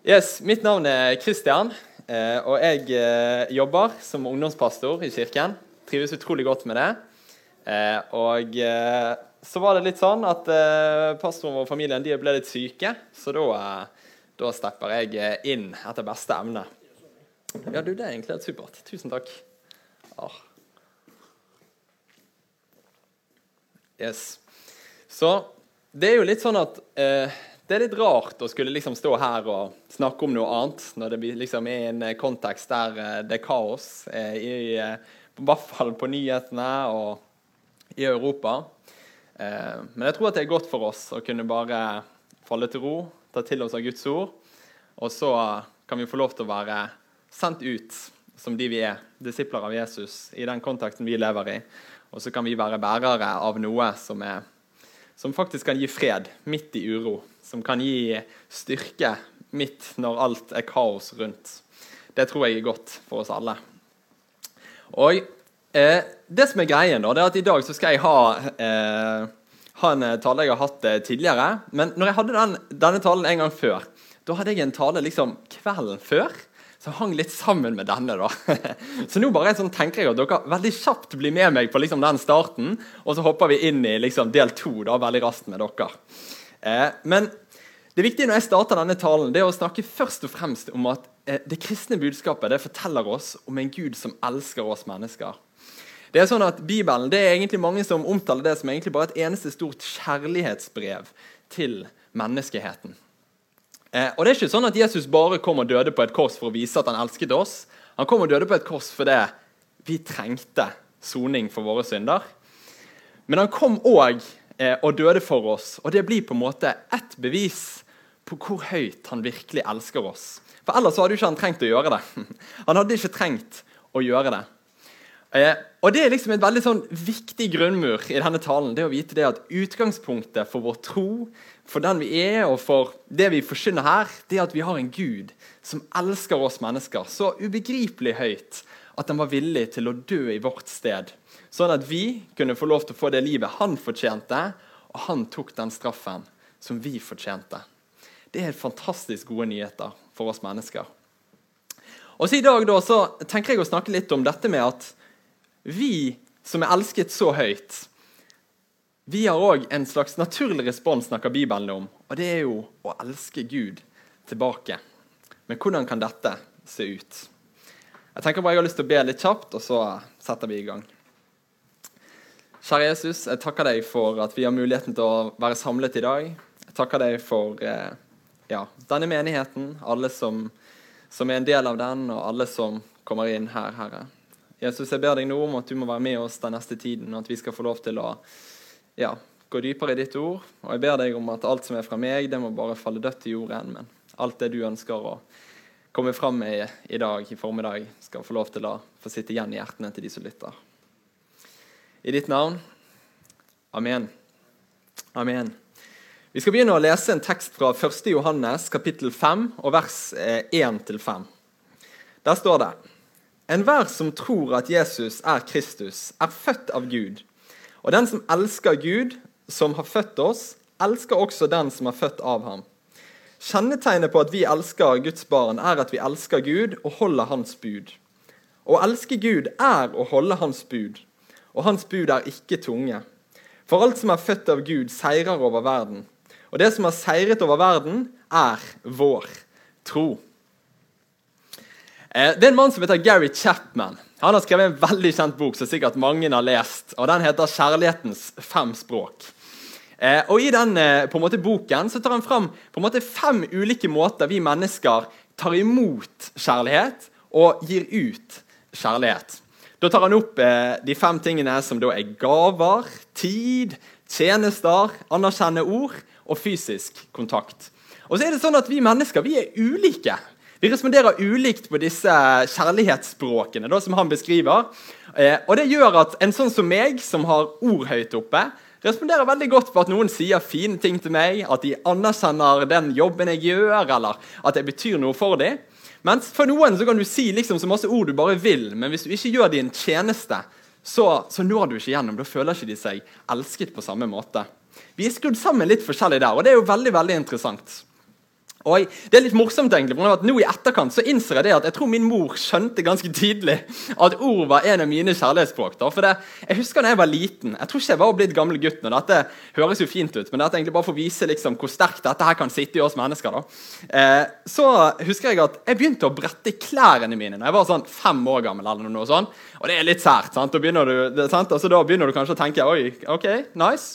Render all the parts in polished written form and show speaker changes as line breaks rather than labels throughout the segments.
Yes, mitt navn er Kristian, og jeg jobber som ungdomspastor i kirken. Trives utrolig godt med det. Så var det litt sånn at pastoren og familien de ble litt syke, så da stepper jeg inn etter beste evne. Ja, du, det er egentlig helt supert. Tusen takk. Yes. Så det er jo litt sånn at det er litt rart å skulle liksom stå her og snakke om noe annet når det liksom er en kontekst der det er kaos, i hvert fall på nyhetene og i Europa. Men jeg tror at det er godt for oss å kunne bare falle til ro, ta til oss av Guds ord, og så kan vi få lov til å være sendt ut som de vi er, disipler av Jesus, i den konteksten vi lever i. Og så kan vi være bærere av noe som faktisk kan gi fred midt i uro, som kan gi styrke midt når alt er kaos rundt. Det tror jeg er godt for oss alle. Og det som er greien da, det er at i dag så skal jeg ha en tale jeg har hatt tidligere, men når jeg hadde denne talen en gang før, da hadde jeg en tale liksom kvelden før, som hang litt sammen med denne da. Så nå bare tenker jeg at dere veldig kjapt blir med meg på liksom den starten, og så hopper vi inn i liksom del 2 da, veldig raskt med dere. Men det viktige når jeg starter denne talen, det er å snakke først og fremst om at det kristne budskapet, det forteller oss om en Gud som elsker oss mennesker. Det er sånn at Bibelen, det er egentlig mange som omtaler det som egentlig bare et eneste stort kjærlighetsbrev til menneskeheten. Og det er ikke sånn at Jesus bare kom og døde på et kors for å vise at han elsket oss. Han kom og døde på et kors fordi vi trengte soning for våre synder. Men han kom også og døde for oss, og det blir på en måte et bevis på hvor høyt han virkelig elsker oss. For ellers hadde ikke han trengt å gjøre det. Han hadde ikke trengt å gjøre det. Og det er liksom et veldig sånn viktig grunnmur i denne talen, det å vite det at utgangspunktet for vår tro, for den vi er og for det vi forkynner her, det er at vi har en Gud som elsker oss mennesker så ubegripelig høyt at han var villig til å dø i vårt sted, sånn at vi kunne få lov til å få det livet han fortjente, og han tok den straffen som vi fortjente. Det er fantastisk gode nyheter for oss mennesker. Og så i dag da, så tenker jeg å snakke litt om dette med at vi som er elsket så høyt, vi har også en slags naturlig respons, snakker Bibelen om, og det er jo å elske Gud tilbake. Men hvordan kan dette se ut? Jeg tenker bare jeg har lyst til å be litt kjapt, og så setter vi i gang. Kjære Jesus, jeg takker deg for at vi har muligheten til å være samlet i dag. Jeg takker deg for denne menigheten, alle som er en del av den, og alle som kommer inn her, Herre. Jesus, jeg ber deg nå om at du må være med oss den neste tiden, og at vi skal få lov til å gå dypere i ditt ord. Og jeg ber deg om at alt som er fra meg, det må bare falle dødt i jorden, men alt det du ønsker å komme fram med i dag, i formiddag, skal få lov til å få sitte igjen i hjertene til de som lytter. I ditt navn. Amen. Amen. Vi skal begynne å lese en tekst fra 1. Johannes, kapittel 5, og vers 1-5. Der står det: Enhver som tror at Jesus er Kristus, er født av Gud. Og den som elsker Gud, som har født oss, elsker også den som er født av ham. Kjennetegnet på at vi elsker Guds barn er at vi elsker Gud og holder hans bud. Å elske Gud er å holde hans bud, og hans bud er ikke tunge. For alt som er født av Gud seirer over verden, og det som har seiret over verden er vår tro. Det er en mann som heter Gary Chapman. Han har skrevet en veldig kjent bok som sikkert mange har lest, og den heter Kjærlighetens 5 språk. Og i den på en måte, boken så tar han fram på en måte 5 ulike måter vi mennesker tar imot kjærlighet og gir ut kjærlighet. Da tar han opp de 5 tingene som da er gaver, tid, tjenester, anerkjennende ord og fysisk kontakt. Og så er det sånn at vi mennesker, vi er ulike. Vi responderer ulikt på disse kjærlighetsspråkene da, som han beskriver. Og det gjør at en sånn som meg, som har ord høyt oppe, responderer veldig godt på at noen sier fine ting til meg, at de anerkjenner den jobben jeg gjør, eller at jeg betyr noe for dem. Mens for noen så kan du si liksom så masse ord du bare vil, men hvis du ikke gjør din tjeneste, så når du ikke gjennom. Da føler ikke de seg elsket på samme måte. Vi er skrudd sammen litt forskjellig der, og det er jo veldig, veldig interessant. Og det litt morsomt egentlig, for at nå i etterkant så innser jeg det at jeg tror min mor skjønte ganske tidlig at ord var en av mine kjærlighetsspråk. For jeg husker da jeg var liten, jeg tror ikke jeg var blitt gammel gutt, og dette høres jo fint ut, men dette er egentlig bare for å vise liksom, hvor sterkt dette her kan sitte i oss mennesker. Så husker jeg at jeg begynte å brette klærne mine når jeg var sånn 5 år gammel, eller noe sånt, og det er litt sært, sant? Da begynner du kanskje å tenke, oi, ok, nice.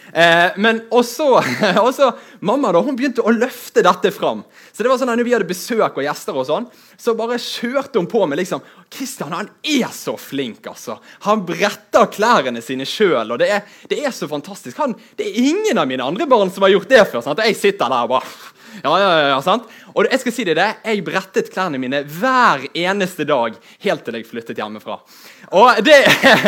Men også mamma da, hun begynte å løfte dette fram. Så det var sånn at når vi hadde besøk og gjester og sånn, så bare kjørte hun på med liksom, Kristian, han er så flink altså. Han bretter klærne sine selv, og det er så fantastisk. Det er ingen av mine andre barn som har gjort det før, sant? Og jeg sitter der og bare, ja, sant? Og jeg skal si det, jeg brettet klærne mine hver eneste dag, helt til jeg flyttet hjemmefra. Og det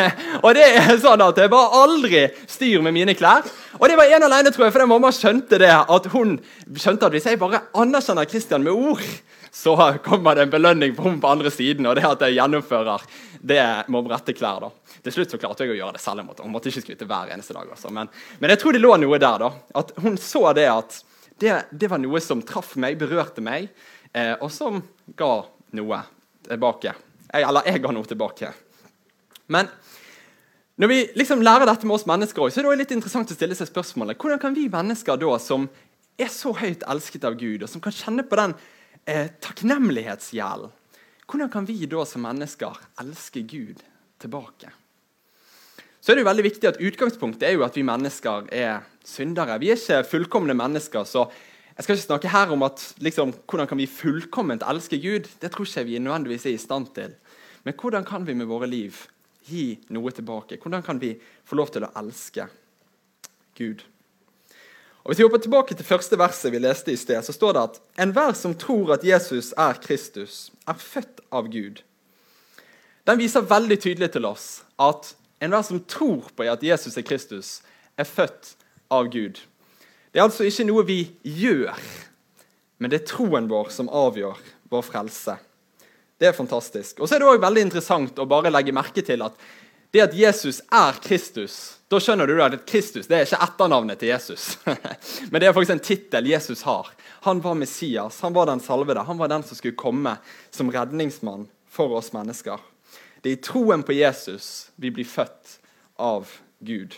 er sånn at jeg bare aldri styr med mine klær. Og det var en alene, tror jeg, fordi mamma skjønte det, at hun skjønte at hvis jeg bare anerkjenner Kristian med ord, så kommer det en belønning på hun på andre siden, og det at jeg gjennomfører det med å brette klær da. Til slutt så klarte jeg å gjøre det selv, hun måtte ikke skryte hver eneste dag. Altså. Men jeg tror det lå noe der da, at hun så det at det var noe som traff meg, berørte meg, og som ga noe tilbake. Jeg ga noe tilbake. Men når vi liksom lærer dette med oss mennesker også, så er det også litt interessant å stille seg spørsmålet. Hvordan kan vi mennesker da, som er så høyt elsket av Gud, og som kan kjenne på den takknemlighetsgjelden, hvordan kan vi da som mennesker elske Gud tilbake? Så er det jo veldig viktig at utgangspunktet er jo at vi mennesker er syndere. Vi er ikke fullkomne mennesker, så jeg skal ikke snakke her om at, liksom, hvordan kan vi fullkomment elske Gud? Det tror ikke vi nødvendigvis er i stand til. Men hvordan kan vi med våre liv gi noe tilbake? Hvordan kan vi få lov til å elske Gud? Og hvis vi hopper tilbake til første verset vi leste i sted, så står det at enhver som tror at Jesus er Kristus, er født av Gud. Den viser veldig tydelig til oss at enhver som tror på at Jesus er Kristus, er født av Gud. Det er altså ikke noe vi gjør, men det er troen vår som avgjør vår frelse. Det er fantastisk. Og så er det også veldig interessant å bare legge merke til at det at Jesus er Kristus, da skjønner du at Kristus, det er ikke etternavnet til Jesus. Men det er faktisk en titel Jesus har. Han var Messias, han var den salvede, han var den som skulle komme som redningsmann for oss mennesker. Det er i troen på Jesus vi blir født av Gud.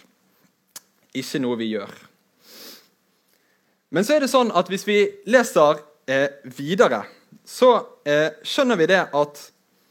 Ikke noe vi gjør. Men så er det sånn at hvis vi leser videre, så skjønner vi det at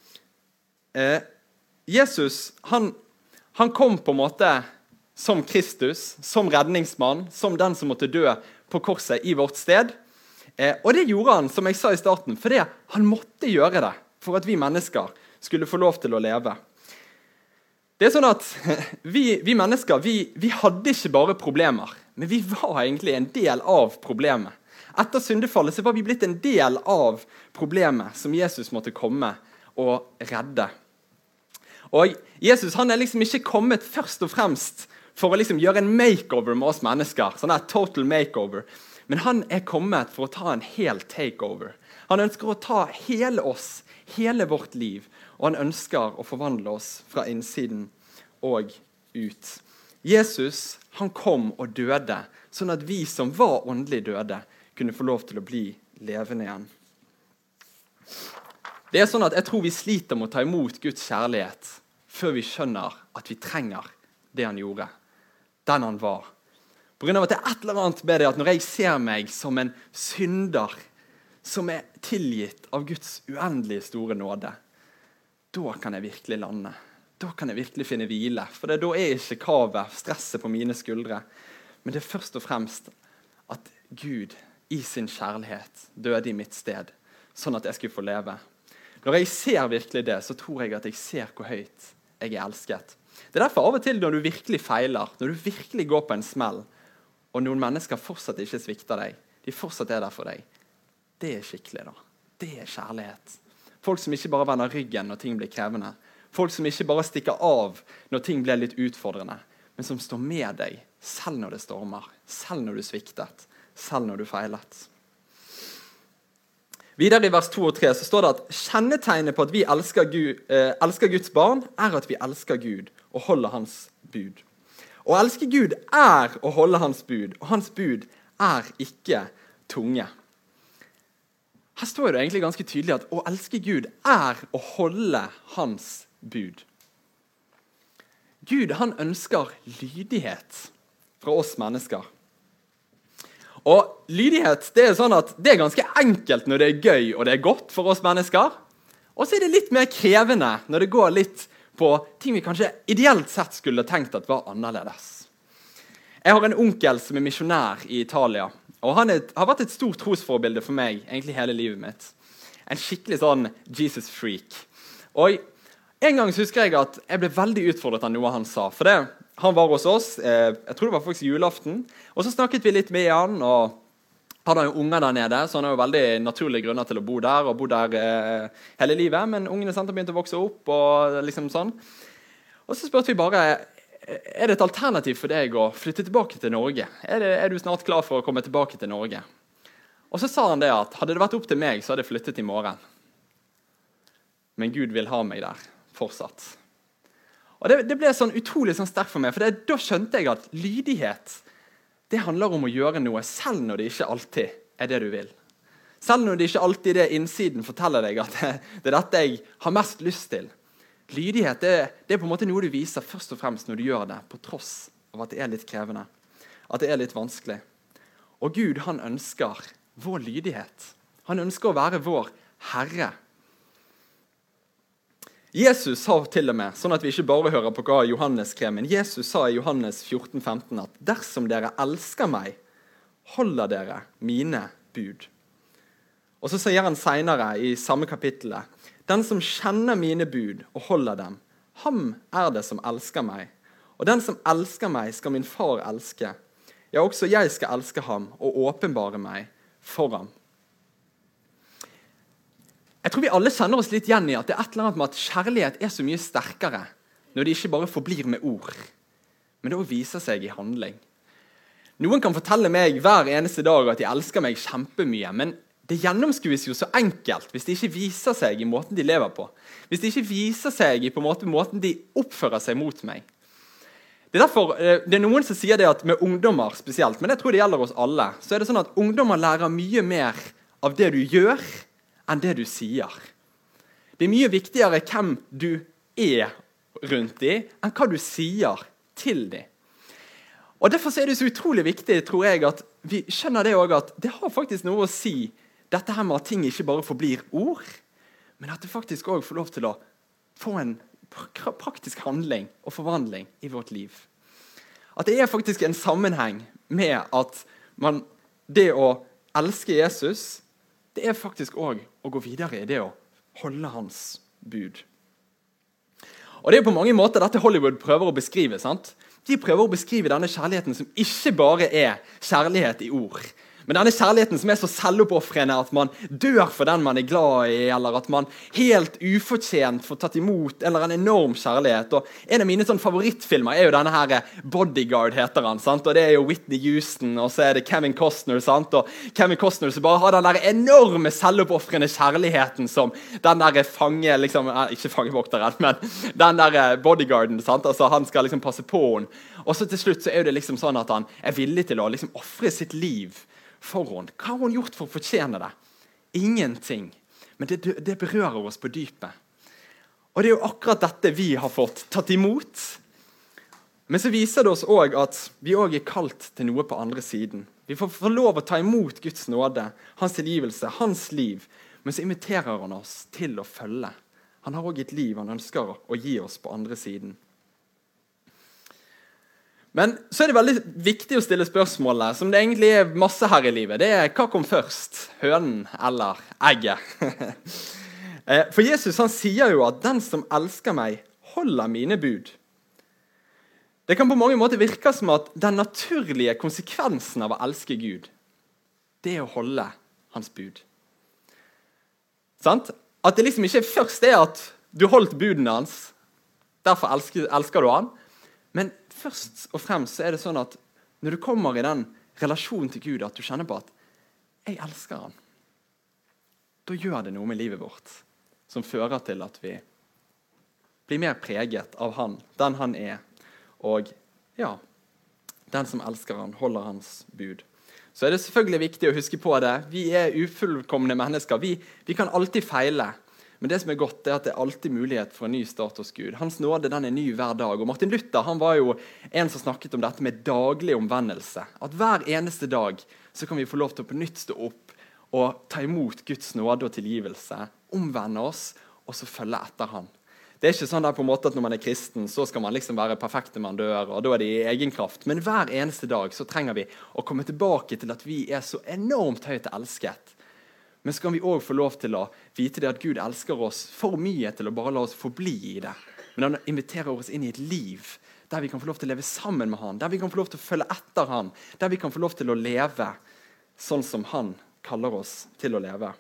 Jesus, han kom på en måte som Kristus, som redningsmann, som den som måtte dø på korset i vårt sted. Og det gjorde han, som jeg sa i starten, fordi han måtte gjøre det for at vi mennesker skulle få lov til å leve. Det er sånn at vi mennesker, vi hadde ikke bare problemer, men vi var egentlig en del av problemet. Etter syndefallet så var vi blitt en del av problemet som Jesus måtte komme og redde. Og Jesus, han er liksom ikke kommet først og fremst for å liksom gjøre en makeover med oss mennesker, sånn der total makeover. Men han er kommet for å ta en hel takeover. Han ønsker å ta hele oss, hele vårt liv, og han ønsker å forvandle oss fra innsiden og ut. Jesus, han kom og døde, sånn at vi som var åndelig døde, kunne få lov til å bli levende igjen. Det er sånn at jeg tror vi sliter med å ta imot Guds kjærlighet før vi skjønner at vi trenger det han gjorde, den han var. På grunn av at det er et eller annet med det at når jeg ser meg som en synder som er tilgitt av Guds uendelige store nåde, da kan jeg virkelig lande. Da kan jeg virkelig finne hvile, for da er ikke kavet, stresset på mine skuldre. Men det er først og fremst at Gud i sin kjærlighet døde i mitt sted, sånn at jeg skulle få leve. Når jeg ser virkelig det, så tror jeg at jeg ser hvor høyt jeg er elsket. Det er derfor av og til når du virkelig feiler, når du virkelig går på en smell, og noen mennesker fortsatt ikke svikter deg, de fortsatt er der for deg, det er skikkelig da. Det er kjærlighet. Folk som ikke bare vender ryggen når ting blir krevende. Folk som ikke bare stikker av når ting blir litt utfordrende, men som står med deg, selv når det stormer, selv når du sviktet, selv når du feilet. Videre i vers 2 og 3 så står det at kjennetegnet på at vi elsker Guds barn er at vi elsker Gud og holder hans bud. Å elske Gud er å holde hans bud, og hans bud er ikke tunge. Her står det egentlig ganske tydelig at å elske Gud å holde hans bud. Gud, han ønsker lydighet fra oss mennesker. Og lydighet, det sånn at det ganske enkelt når det gøy og det godt for oss mennesker. Og så det litt mer krevende når det går litt på ting vi kanskje ideelt sett skulle tenkt at var annerledes. Jeg har en onkel som misjonær i Italia, og han har vært et stort trosforbilde for meg egentlig hele livet mitt. En skikkelig sånn Jesus-freak. Og en gang så husker jeg at jeg ble veldig utfordret av noe han sa, for han var hos oss, jeg tror det var faktisk julaften, og så snakket vi litt med han, og han har jo unger der nede, så han har jo veldig naturlige grunner til å bo der hele livet, men ungene har begynt å vokse opp, og liksom sånn. Og så spurte vi bare, det et alternativ for deg å flytte tilbake til Norge? Er du snart klar for å komme tilbake til Norge? Og så sa han det at, hadde det vært opp til meg, så hadde jeg flyttet i morgen. Men Gud vil ha meg der, fortsatt. Og det ble sånn utrolig sånn sterkt for meg, for da skjønte jeg at lydighet, det handler om å gjøre noe, selv når det ikke alltid det du vil. Selv når det ikke alltid det innsiden forteller deg at det dette jeg har mest lyst til. Lydighet, det på en måte noe du viser først og fremst når du gjør det, på tross av at det litt krevende, at det litt vanskelig. Og Gud, han ønsker vår lydighet. Han ønsker å være vår Herre. Jesus sa til og med, sånn at vi ikke bare hører på hva Johannes skrev, men Jesus sa i Johannes 14,15 at dersom dere elsker meg, holder dere mine bud. Og så sier han senere i samme kapittelet, den som kjenner mine bud og holder dem, ham det som elsker meg. Og den som elsker meg skal min far elske. Ja, også jeg skal elske ham og åpenbare meg for ham. Jeg tror vi alle kjenner oss litt igjen i at det et eller annet med at kjærlighet så mye sterkere når det ikke bare forblir med ord, men det også viser seg i handling. Noen kan fortelle meg hver eneste dag at de elsker meg kjempemye, men det gjennomskues jo så enkelt hvis det ikke viser seg i måten de lever på. Hvis det ikke viser seg i på en måten de oppfører seg mot meg. Det derfor, det noen som sier det at med ungdommer spesielt, men jeg tror det gjelder oss alle, så det sånn at ungdommer lærer mye mer av det du gjør, enn det du sier. Det mye viktigere hvem du rundt dem, enn hva du sier til dem. Og derfor det så utrolig viktig, tror jeg, at vi skjønner det også, at det har faktisk noe å si, dette her med at ting ikke bare forblir ord, men at det faktisk også får lov til å få en praktisk handling og forvandling i vårt liv. At det faktisk en sammenheng med at det å elske Jesus, det faktisk også å gå videre i det å holde hans bud. Og det på mange måter dette Hollywood prøver å beskrive, sant? De prøver å beskrive denne kjærligheten som ikke bare kjærlighet i ord, men denne kjærligheten som så selvoppofrende at man dør for den man glad i, eller at man helt ufortjent får tatt imot en eller annen enorm kjærlighet. Og en av mine favorittfilmer jo denne her Bodyguard, heter han, sant? Og det jo Whitney Houston, og så det Kevin Costner, sant? Og Kevin Costner som bare har den der enorme selvoppofrende kjærligheten som den der fange, liksom, ikke fangevokteren, men den der bodyguarden, sant? Altså han skal liksom passe på henne. Og så til slutt så det liksom sånn at han villig til å liksom offre sitt liv for henne. Hva har hun gjort for å fortjene det? Ingenting. Men det berører oss på dypet. Og det jo akkurat dette vi har fått tatt imot. Men så viser det oss også at vi også kalt til noe på andre siden. Vi får lov å ta imot Guds nåde, hans tilgivelse, hans liv. Men så inviterer han oss til å følge. Han har også et liv han ønsker å gi oss på andre siden. Men så det veldig viktig å stille spørsmålet, som det egentlig masse her i livet. Det hva kom først? Hønen eller egget? For Jesus han sier jo at den som elsker meg, holder mine bud. Det kan på mange måter virke som at den naturlige konsekvensen av å elske Gud, det å holde hans bud. Sant? At det liksom ikke først at du holdt budene hans, derfor elsker du han, men først og fremst så det sånn at når du kommer i den relasjonen til Gud, at du kjenner på at jeg elsker han, da gjør det noe med livet vårt som fører til at vi blir mer preget av han, den han og ja, den som elsker han, holder hans bud. så er det selvfølgelig viktig å huske på det. Vi er ufullkomne mennesker. Vi kan alltid feile. Men det som er godt, er at det er alltid mulighet for en ny start hos Gud. Hans nåde, den er ny hver dag. Og Martin Luther, han var jo en som snakket om dette med daglig omvendelse. At hver eneste dag så kan vi få lov til å på nytt stå opp og ta imot Guds nåde og tilgivelse. Omvende oss, og så følge etter han. Det er ikke sånn der på en måte at når man er kristen, så skal man liksom være perfekt når man dør, og da er det i egen kraft. Men hver eneste dag så trenger vi å komme tilbake til at vi er så enormt høyt elsket. Men så kan vi også få lov til å vite det at Gud elsker oss for mye til å bare la oss forbli i det. Men han inviterer oss inn i et liv der vi kan få lov til å leve sammen med han, der vi kan få lov til å følge etter han, der vi kan få lov til å leve sånn som han kaller oss til å leve.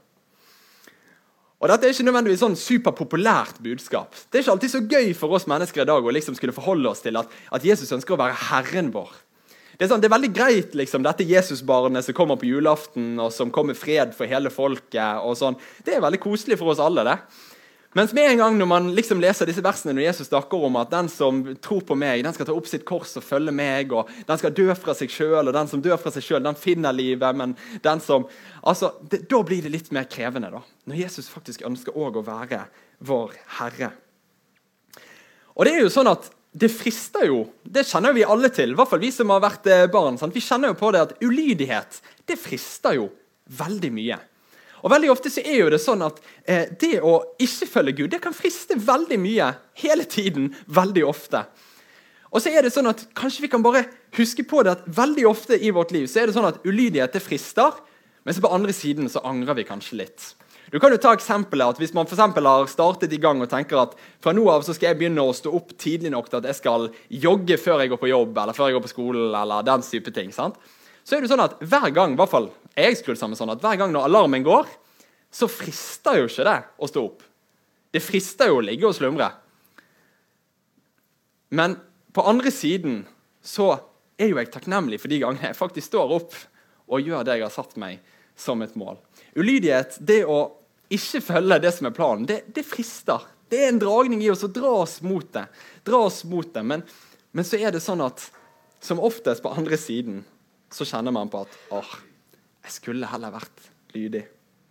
Og dette er ikke nødvendigvis sånn superpopulært budskap. Det er ikke alltid så gøy for oss mennesker i dag å liksom skulle forholde oss til at Jesus ønsker å være Herren vår. Det er veldig greit, liksom, dette Jesusbarnet som kommer på julaften, og som kommer fred for hele folket, og sånn. Det er veldig koselig for oss alle, det. Mens med en gang når man liksom leser disse versene når Jesus snakker om at den som tror på meg, den skal ta opp sitt kors og følge meg, og den skal dø fra seg selv, og den som dør fra seg selv, den finner livet, men den som... Altså, da blir det litt mer krevende da, når Jesus faktisk ønsker også å være vår Herre. Og det er jo sånn at det frister jo, det kjenner vi alle til, i hvert fall vi som har vært barn, sant? Vi kjenner jo på det at ulydighet, det frister jo veldig mye. Og veldig ofte så er jo det sånn at det å ikke følge Gud, det kan friste veldig mye, hele tiden, veldig ofte. Og så er det sånn at kanskje vi kan bare huske på det at veldig ofte i vårt liv så er det sånn at ulydighet det frister, men så på andre siden så angrer vi kanskje litt. Du kan jo ta eksempelet at hvis man for eksempel har startet i gang og tenker at fra nå av så skal jeg begynne å stå opp tidlig nok til at jeg skal jogge før jeg går på jobb, eller før jeg går på skolen, eller den type ting, sant? Så er det sånn at hver gang, i hvert fall jeg skrudd sammen sånn, at hver gang når alarmen går, så frister jo ikke det å stå opp. Det frister jo å ligge og slumre. Men på andre siden så er jo jeg takknemlig for de gangene jeg faktisk står opp og gjør det jeg har satt meg som et mål. Ulydighet, det å ikke følge det som er planen, det frister. Det er en dragning i oss å dra oss mot det. Men så er det sånn at som oftest på andre siden så kjenner man på at jeg skulle heller vært lydig.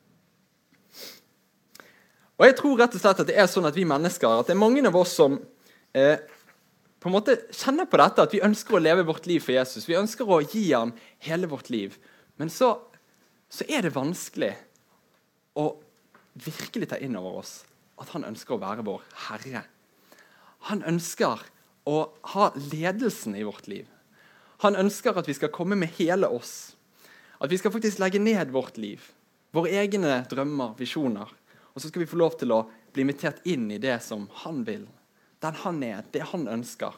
Og jeg tror rett og slett at det er sånn at vi mennesker, at det er mange av oss som på en måte kjenner på dette, at vi ønsker å leve vårt liv for Jesus. Vi ønsker å gi han hele vårt liv. Men så er det vanskelig å virkelig ta inn over oss at han ønsker å være vår Herre. Han ønsker å ha ledelsen i vårt liv. Han ønsker at vi skal komme med hele oss. At vi skal faktisk legge ned vårt liv. Våre egne drømmer, visjoner. Og så skal vi få lov til å bli invitert inn i det som han vil. Den han er, det han ønsker.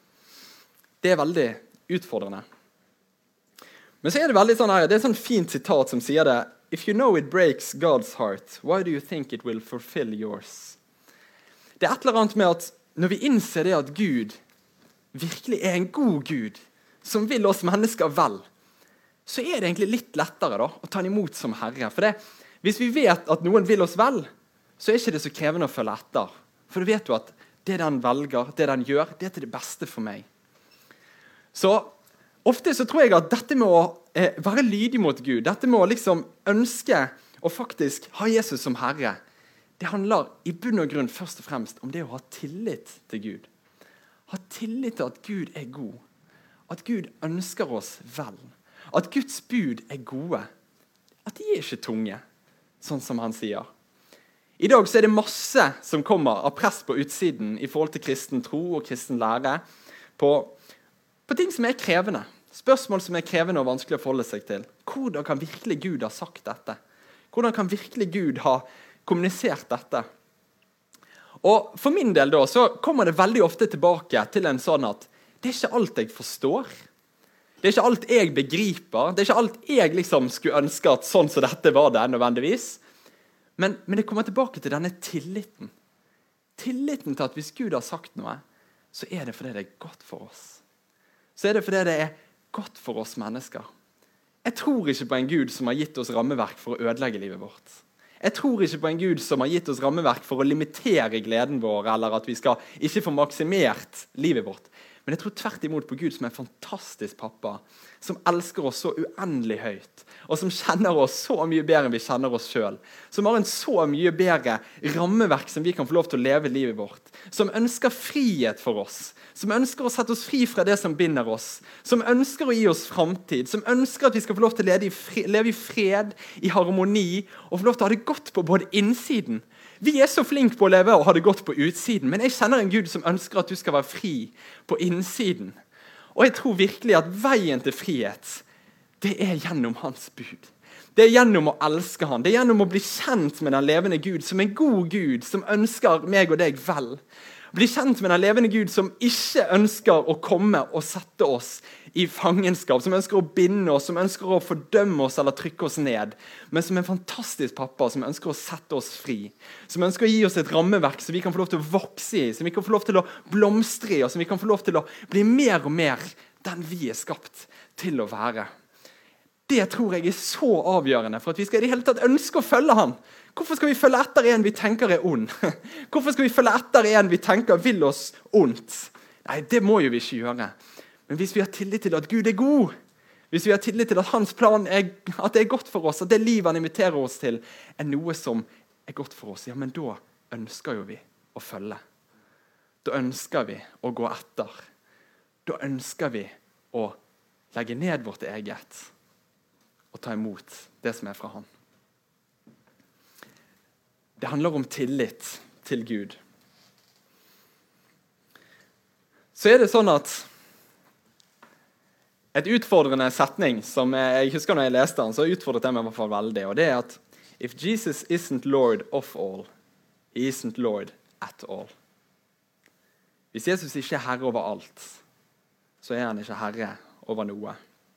Det er veldig utfordrende. Men så er det veldig sånn her, det er et sånn fint sitat som sier det. If you know it breaks God's heart, why do you think it will fulfill yours? Det er et eller annet med at når vi innser det at Gud virkelig er en god Gud, som vil oss mennesker vel, så er det egentlig litt lettere da, å ta han imot som Herre. For hvis vi vet at noen vil oss vel, så er ikke det så krevende å følge etter. For du vet jo at det den velger, det den gjør, det er til det beste for meg. Så ofte så tror jeg at dette med å være lydig mot Gud, dette med å liksom ønske å faktisk ha Jesus som Herre, det handler i bunn og grunn først og fremst om det å ha tillit til Gud. Ha tillit til at Gud er god. At Gud ønsker oss vel. At Guds bud er gode. At de er ikke tunge, sånn som han sier. I dag så er det masse som kommer av press på utsiden i forhold til kristen tro og kristen lære på ting som er krevende. Spørsmål som er krevende og vanskelig å forholde seg til. Hvordan kan virkelig Gud ha sagt dette? Hvordan kan virkelig Gud ha kommunisert dette? Og for min del da, så kommer det veldig ofte tilbake til en sånn at det er ikke alt jeg forstår. Det er ikke alt jeg begriper. Det er ikke alt jeg liksom skulle ønske at sånn som dette var det nødvendigvis. Men det kommer tilbake til denne tilliten. Tilliten til at hvis Gud har sagt noe, så er det fordi det er godt for oss. Så er det fordi det er godt for oss mennesker. Jeg tror ikke på en Gud som har gitt oss rammeverk for å ødelegge livet vårt. Jeg tror ikke på en Gud som har gitt oss rammeverk for å limitere gleden vår, eller at vi skal ikke få maksimert livet vårt. Men Men jeg tror tvert imot på Gud som en fantastisk pappa, som elsker oss så uendelig høyt, og som kjenner oss så mye bedre enn vi kjenner oss selv, som har en så mye bedre rammeverk som vi kan få lov til å leve livet vårt, som ønsker frihet for oss, som ønsker å sette oss fri fra det som binder oss, som ønsker å gi oss fremtid, som ønsker at vi skal få lov til å leve i fred, i harmoni, og få lov til å ha det godt på både innsiden. Vi er så flinke på å leve og ha det godt på utsiden, men jeg kjenner en Gud som ønsker at du skal være fri på innsiden. Og jeg tror virkelig at veien til frihet, det er gjennom hans bud. Det er gjennom å elske han. Det er gjennom å bli kjent med den levende Gud, som en god Gud som ønsker meg og deg vel. Bli kjent med den levende Gud som ikke ønsker å komme og sette oss i fangenskap, som ønsker å binde oss, som ønsker å fordømme oss eller trykke oss ned, men som en fantastisk pappa som ønsker å sette oss fri, som ønsker å gi oss et rammeverk som vi kan få lov til å vokse i, som vi kan få lov til å blomstre i, og som vi kan få lov til å bli mer og mer den vi er skapt til å være. Det tror jeg er så avgjørende for at vi skal i det hele tatt ønske å følge han. Hvorfor skal vi følge etter en vi tenker er ond? Hvorfor skal vi følge etter en vi tenker vil oss ondt? Nei, det må jo vi ikke gjøre. Men hvis vi har tillit til at Gud er god, hvis vi har tillit til at hans plan at det er godt for oss, at det livet han inviterer oss til, er noe som er godt for oss, ja, men da ønsker jo vi å følge. Da ønsker vi å gå etter. Da ønsker vi å legge ned vårt eget og ta imot det som er fra han. Det handler om tillit til Gud. Så er det sånn at et utfordrende setning som jeg husker når jeg leste den, så utfordret jeg meg i hvert fall veldig, og det er at if Jesus isn't Lord of all, he isn't Lord at all. Hvis Jesus ikke er herre over alt, så er han ikke herre over noe.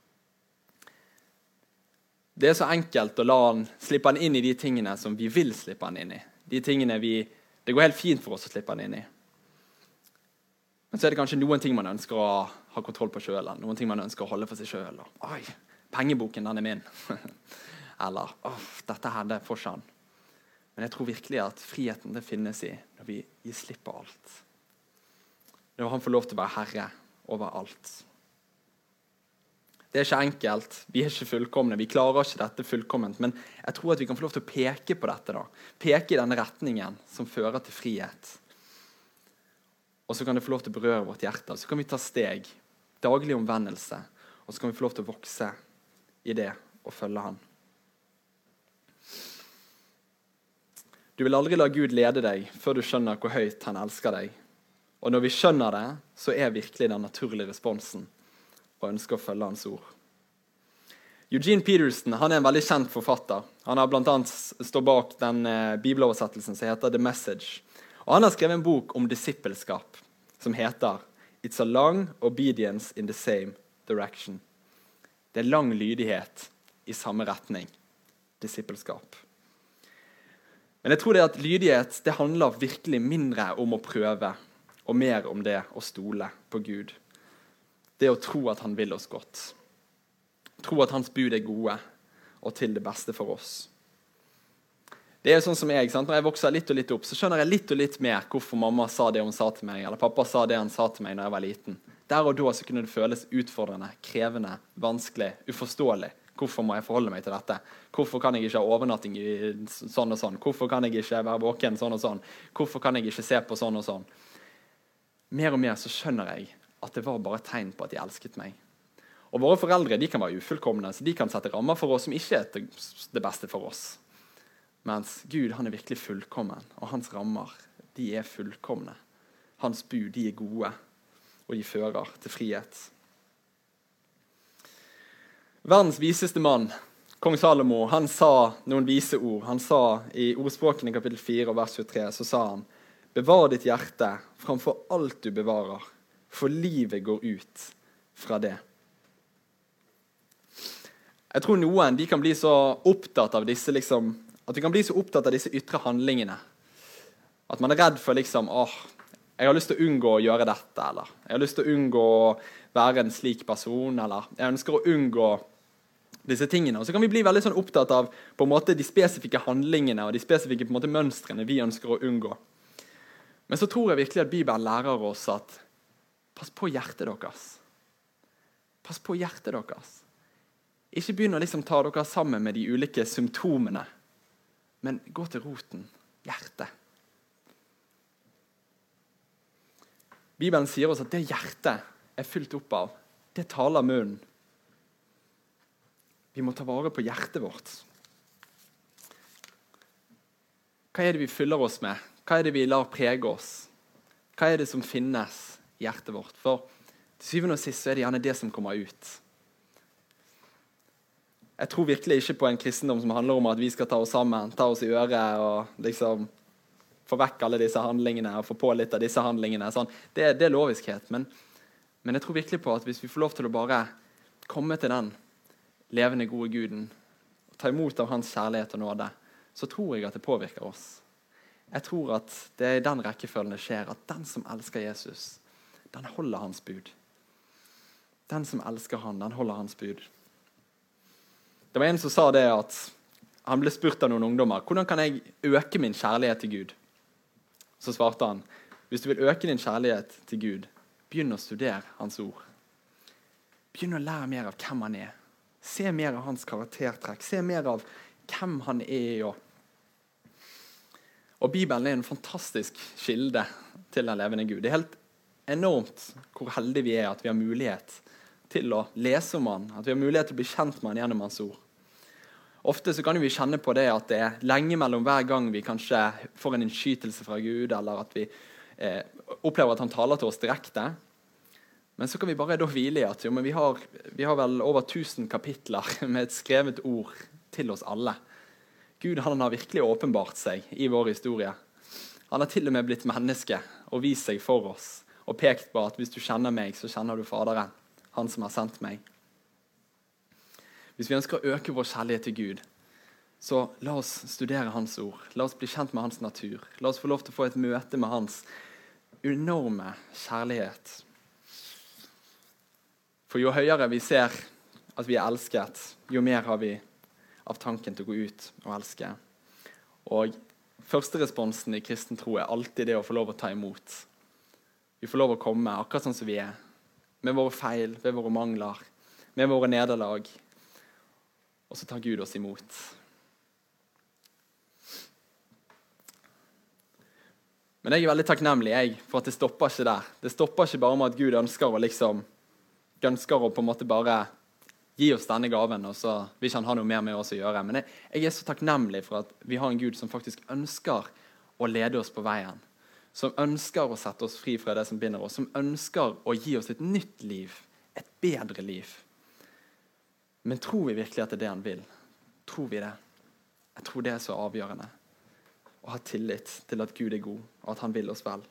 Det er så enkelt å slippe han inn i de tingene som vi vil slippe han inn i. De tingene det går helt fint for oss å slippe han inn i. Men så er det kanskje noen ting man ønsker å ha kontroll på selv, noen ting man ønsker å holde for seg selv. Oi, pengeboken, den er min. Eller, dette her, det får ikke han. Men jeg tror virkelig at friheten det finnes i når vi gir slipp på alt. Når han får lov til å være herre over alt. Det er ikke enkelt, vi er ikke fullkomne, vi klarer ikke dette fullkomment, men jeg tror at vi kan få lov til å peke på dette da. Peke i denne retningen som fører til frihet. Og så kan det få lov til å berøre vårt hjerte, så kan vi ta steg, daglig omvendelse, og så kan vi få lov til å vokse i det og følge han. Du vil aldri la Gud lede deg før du skjønner hvor høyt han elsker deg. Og når vi skjønner det, så er virkelig den naturlige responsen og ønsker å følge hans ord. Eugene Peterson, han er en veldig kjent forfatter. Han har blant annet stått bak den bibeloversettelsen som heter The Message. Og han har skrevet en bok om disippelskap som heter It's a long obedience in the same direction. Det er lang lydighet i samme retning. Disippelskap. Men jeg tror det at lydighet, det handler virkelig mindre om å prøve, og mer om det å stole på Gud. Det å tro at han vil oss godt. Tro at hans bud er gode og til det beste for oss. Det er sånn som sant? Når jeg vokser litt og litt opp, så skjønner jeg litt og litt mer hvorfor mamma sa det hun sa til meg, eller pappa sa det han sa til meg når jeg var liten. Der og da så kunne det føles utfordrende, krevende, vanskelig, uforståelig. Hvorfor må jeg forholde meg til dette? Hvorfor kan jeg ikke ha overnatting i sånn og sånn? Hvorfor kan jeg ikke være våken sånn og sånn? Hvorfor kan jeg ikke se på sånn og sånn? Mer og mer så skjønner jeg at det var bare et tegn på at de elsket meg. Og våre foreldre, de kan være ufullkomne, så de kan sette rammer for oss som ikke er det beste for oss. Mens Gud, han er virkelig fullkommen, og hans rammer, de er fullkomne. Hans bud, de er gode, og de fører til frihet. Verdens viseste mann, kong Salomo, han sa noen vise ord. Han sa i ordspråkene kapittel 4 og vers 23, så sa han, bevar ditt hjerte framfor alt du bevarer, for livet går ut fra det. Jeg tror noen, de kan bli så opptatt av disse at de kan bli så opptatt av disse ytre handlingene. At man er redd for jeg har lyst til å unngå å gjøre dette, eller jeg har lyst til å unngå å være en slik person, eller jeg ønsker å unngå disse tingene. Og så kan vi bli veldig sånn opptatt av på en måte de spesifikke handlingene og de spesifikke på en måte mønstrene vi ønsker å unngå. Men så tror jeg virkelig at Bibelen lærer oss at pass på hjertet deres. Pass på hjertet deres. Ikke begynn å liksom ta dere sammen med de ulike symptomene, men gå til roten, hjertet. Bibelen sier oss at det hjertet er fylt opp av, det taler munnen. Vi må ta vare på hjertet vårt. Hva er det vi fyller oss med? Hva er det vi lar prege oss? Hva er det som finnes i hjertet vårt? For til syvende og sist så er det gjerne det som kommer ut. Jeg tror virkelig ikke på en kristendom som handler om at vi skal ta oss sammen, ta oss i øret og liksom få vekk alle disse handlingene og få på litt av disse handlingene. Sånn. Det er loviskhet, men jeg tror virkelig på at hvis vi får lov til å bare komme til den levende gode Guden og ta imot av hans kjærlighet og nåde, så tror jeg at det påvirker oss. Jeg tror at det er i den rekkefølgen det skjer, at den som elsker Jesus, den holder hans bud. Den som elsker han, den holder hans bud. Det var en som sa det at han ble spurt av noen ungdommer, hvordan kan jeg øke min kjærlighet til Gud? Så svarte han, hvis du vil øke din kjærlighet til Gud, begynn å studere hans ord. Begynn å lære mer av hvem han er. Se mer av hans karaktertrekk. Se mer av hvem han er. Og Bibelen er en fantastisk kilde til den levende Gud. Det er helt enormt hvor heldige vi er at vi har mulighet til å lese om han, at vi har mulighet til å bli kjent med han gjennom hans ord. Ofte så kan vi kjenne på det at det er lenge mellom hver gang vi kanskje får en innskytelse fra Gud, eller at vi opplever at han taler til oss direkte. Men så kan vi bare da hvile i at vi har vel over 1000 kapitler med et skrevet ord til oss alle. Gud han har virkelig åpenbart seg i vår historie. Han har til og med blitt menneske og vist seg for oss, og pekt på at hvis du kjenner meg, så kjenner du Faderen, han som har sendt meg. Hvis vi ønsker å øke vår kjærlighet til Gud, så la oss studere hans ord. La oss bli kjent med hans natur. La oss få lov til å få et møte med hans enorme kjærlighet. For jo høyere vi ser at vi er elsket, jo mer har vi av tanken til å gå ut og elske. Og første responsen i kristen tro er alltid det å få lov å ta imot. Vi får lov å komme akkurat sånn som vi er, med våre feil, med våre mangler, med våre nederlag. Og så tar Gud oss imot. Men jeg er veldig takknemlig for at det stopper ikke der. Det stopper ikke bare med at Gud ønsker å på en måte bare gi oss denne gaven, og så vil ikke han ha noe mer med oss å gjøre. Men jeg er så takknemlig for at vi har en Gud som faktisk ønsker å lede oss på veien. Som ønsker å sette oss fri fra det som binder oss. Som ønsker å gi oss et nytt liv. Et bedre liv. Men tror vi virkelig at det er det han vil? Tror vi det? Jeg tror det er så avgjørende. Å ha tillit til at Gud er god, og at han vil oss vel.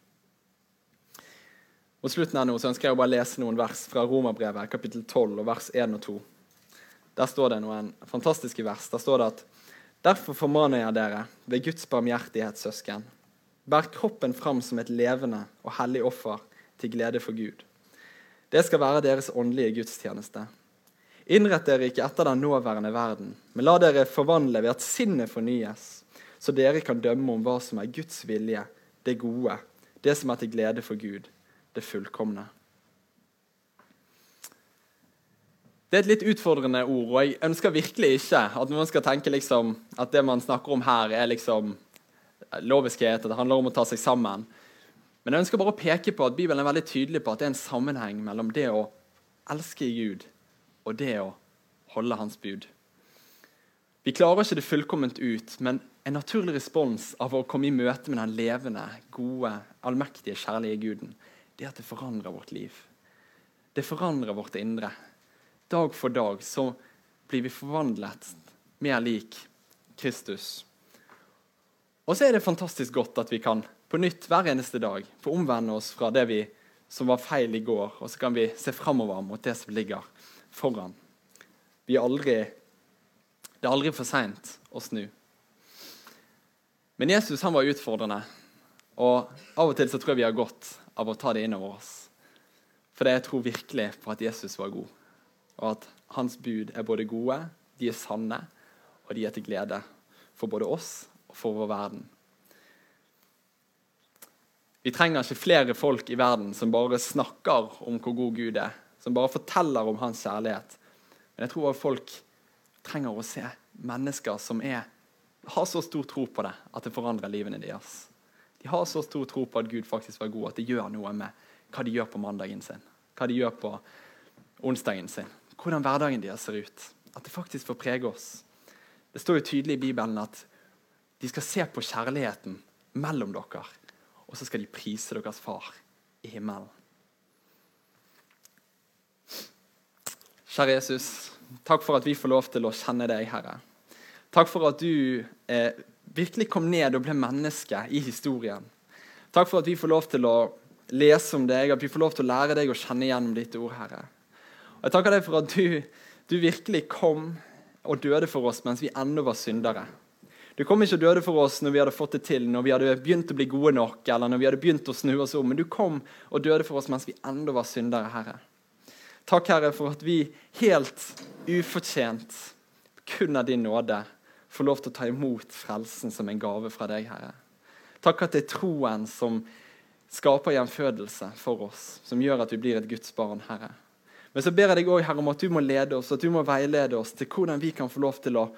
Mot slutten her nå så ønsker jeg å bare lese noen vers fra Romerbrevet, kapittel 12, og vers 1 og 2. Der står det noen fantastiske vers. Der står det at derfor formaner jeg dere ved Guds barmhjertighet, søsken. Bær kroppen fram som et levende og hellig offer til glede for Gud. Det skal være deres åndelige gudstjeneste. Innrett dere ikke etter den nåværende verden, men la dere forvandle ved at sinnet fornyes, så dere kan dømme om hva som er Guds vilje, det gode, det som er til glede for Gud, det fullkomne. Det er et litt utfordrende ord, og jeg ønsker virkelig ikke at noen skal tenke liksom, at det man snakker om her er liksom loviskhet, at det handler om å ta seg sammen. Men jeg ønsker bare å peke på at Bibelen er veldig tydelig på at det er en sammenheng mellom det å elske Gud og det å holde hans bud. Vi klarer ikke det fullkomment ut, men en naturlig respons av å komme i møte med den levende, gode, allmektige, kjærlige Guden, det er at det forandrer vårt liv. Det forandrer vårt indre. Dag for dag så blir vi forvandlet mer lik Kristus. Og så er det fantastisk godt at vi kan på nytt hver eneste dag få omvende oss fra det som var feil i går, og så kan vi se fremover mot det som ligger foran. Det er aldri for sent å snu. Men Jesus han var utfordrende, og av og til så tror jeg vi har godt av å ta det inn over oss. For jeg tror virkelig på at Jesus var god, og at hans bud er både gode, de er sanne, og de er til glede for både oss og for vår verden. Vi trenger ikke flere folk i verden som bare snakker om hvor god Gud er, som bare forteller om hans kjærlighet. Men jeg tror at folk trenger å se mennesker som har så stor tro på det, at det forandrer livene deres. De har så stor tro på at Gud faktisk var god, at det gjør noe med hva de gjør på mandagen sin, hva de gjør på onsdagen sin, hvordan hverdagen deres ser ut, at det faktisk får prege oss. Det står jo tydelig i Bibelen at de skal se på kjærligheten mellom dere, og så skal de prise deres far i himmelen. Kjære Jesus, takk for at vi får lov til å kjenne deg, Herre. Takk for at du virkelig kom ned og ble menneske i historien. Takk for at vi får lov til å lese om deg, at vi får lov til å lære deg å kjenne igjennom ditt ord, Herre. Og jeg takker deg for at du virkelig kom og døde for oss mens vi ennå var syndere. Du kom ikke og døde for oss når vi hadde fått det til, når vi hadde begynt å bli gode nok, eller når vi hadde begynt å snu oss om, men du kom og døde for oss mens vi ennå var syndere, Herre. Takk, Herre, for at vi helt ufortjent, kun av din nåde, får lov til å ta imot frelsen som en gave fra deg, Herre. Takk at det er troen som skaper gjenfødelse for oss, som gjør at vi blir et Guds barn, Herre. Men så ber jeg deg også, Herre, om at du må lede oss, at du må veilede oss til hvordan vi kan få lov til å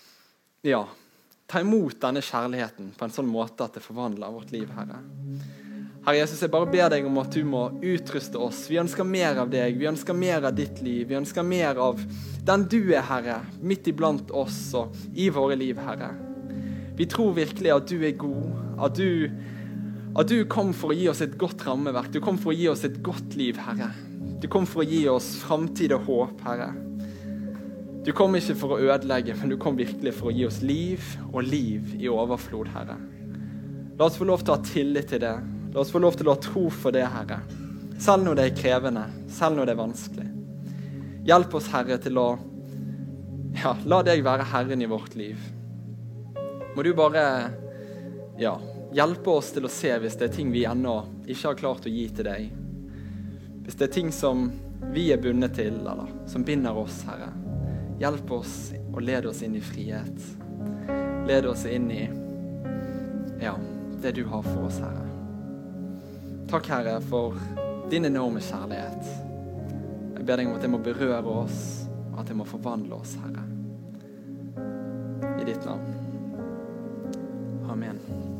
ta imot denne kjærligheten på en sånn måte at det forvandler vårt liv, Herre. Herre Jesus, jeg bare ber deg om at du må utruste oss. Vi ønsker mer av deg, vi ønsker mer av ditt liv, vi ønsker mer av den du er, Herre, midt iblant oss og i våre liv, Herre. Vi tror virkelig at du er god, at du kom for å gi oss et godt rammeverk, du kom for å gi oss et godt liv, Herre. Du kom for å gi oss fremtid og håp, Herre. Du kom ikke for å ødelegge, men du kom virkelig for å gi oss liv og liv i overflod, Herre. La oss få lov til å ha tillit til det. La oss få lov til å ha tro for det, Herre. Selv når det er krevende, selv når det er vanskelig. Hjelp oss, Herre, til å la deg være Herren i vårt liv. Må du bare hjelpe oss til å se hvis det er ting vi ennå ikke har klart å gi til deg. Hvis det er ting som vi er bundet til, eller som binder oss, Herre. Hjelp oss og led oss inn i frihet. Led oss inn i det du har for oss, Herre. Takk, Herre, for din enorme kjærlighet. Jeg ber deg om at det må berøre oss, og at det må forvandle oss, Herre. I ditt navn. Amen.